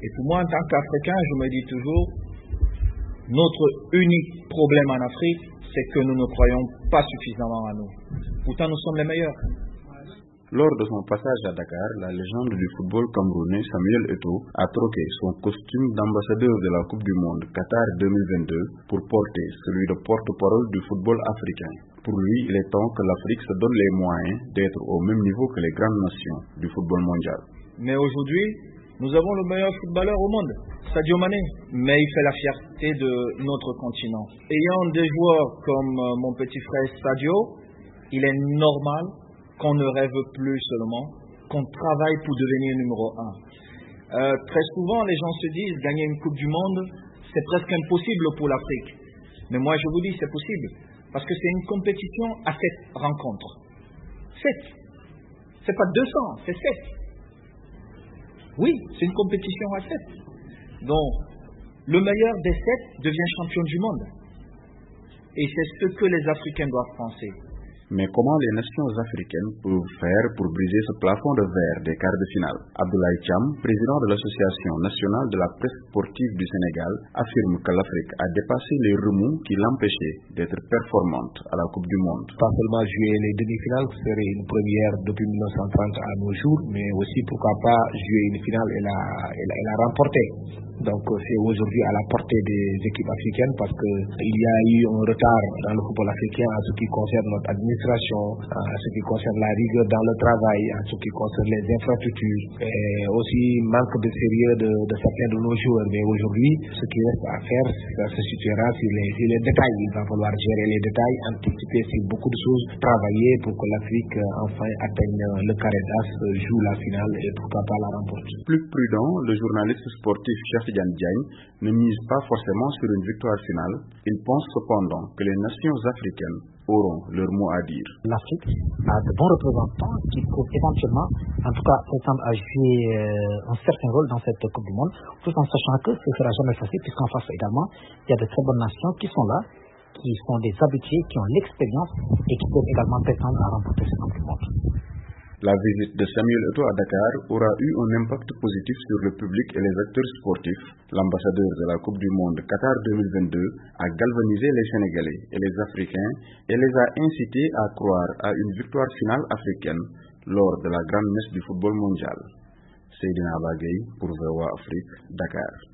Et pour moi, en tant qu'Africain, je me dis toujours, notre unique problème en Afrique, c'est que nous ne croyons pas suffisamment en nous. Pourtant, nous sommes les meilleurs. Lors de son passage à Dakar, la légende du football camerounais Samuel Eto'o a troqué son costume d'ambassadeur de la Coupe du Monde Qatar 2022 pour porter celui de porte-parole du football africain. Pour lui, il est temps que l'Afrique se donne les moyens d'être au même niveau que les grandes nations du football mondial. Mais aujourd'hui, nous avons le meilleur footballeur au monde, Sadio Mané. Mais il fait la fierté de notre continent. Ayant des joueurs comme mon petit frère Sadio, il est normal qu'on ne rêve plus seulement, qu'on travaille pour devenir numéro 1. Très souvent, les gens se disent, gagner une Coupe du Monde, c'est presque impossible pour l'Afrique. Mais moi, je vous dis, c'est possible. Parce que c'est une compétition à 7 rencontres. 7. C'est pas 200, c'est 7. Oui, c'est une compétition à 7. Donc, le meilleur des 7 devient champion du monde. Et c'est ce que les Africains doivent penser. Mais comment les nations africaines peuvent faire pour briser ce plafond de verre des quarts de finale? Abdoulaye Thiam, président de l'Association nationale de la presse sportive du Sénégal, affirme que l'Afrique a dépassé les remous qui l'empêchaient d'être performante à la Coupe du Monde. Pas seulement jouer les demi-finales, ce serait une première depuis 1930 à nos jours, mais aussi pourquoi pas jouer une finale et la remporter. Donc c'est aujourd'hui à la portée des équipes africaines parce qu'il y a eu un retard dans le football africain en ce qui concerne notre administration, en ce qui concerne la rigueur dans le travail, en ce qui concerne les infrastructures, et aussi manque de sérieux de certains de nos joueurs. Mais aujourd'hui, ce qui reste à faire, ça se situera sur les détails. Il va falloir gérer les détails, anticiper sur beaucoup de choses, travailler pour que l'Afrique enfin atteigne le carré d'as, joue la finale et pourquoi pas la remporte. Plus prudent, le journaliste sportif Cheikh Tidiane Diagne ne mise pas forcément sur une victoire finale. Il pense cependant que les nations africaines auront leur mot à dire. L'Afrique a de bons représentants qui peuvent éventuellement, en tout cas, prétendre à jouer un certain rôle dans cette Coupe du Monde, tout en sachant que ce ne sera jamais facile, puisqu'en face également, il y a de très bonnes nations qui sont là, qui sont des habitués, qui ont l'expérience et qui peuvent également prétendre à remporter cette Coupe du Monde. La visite de Samuel Eto'o à Dakar aura eu un impact positif sur le public et les acteurs sportifs. L'ambassadeur de la Coupe du Monde Qatar 2022 a galvanisé les Sénégalais et les Africains et les a incités à croire à une victoire finale africaine lors de la grande messe du football mondial. Seydina Bagay pour VOA Afrique, Dakar.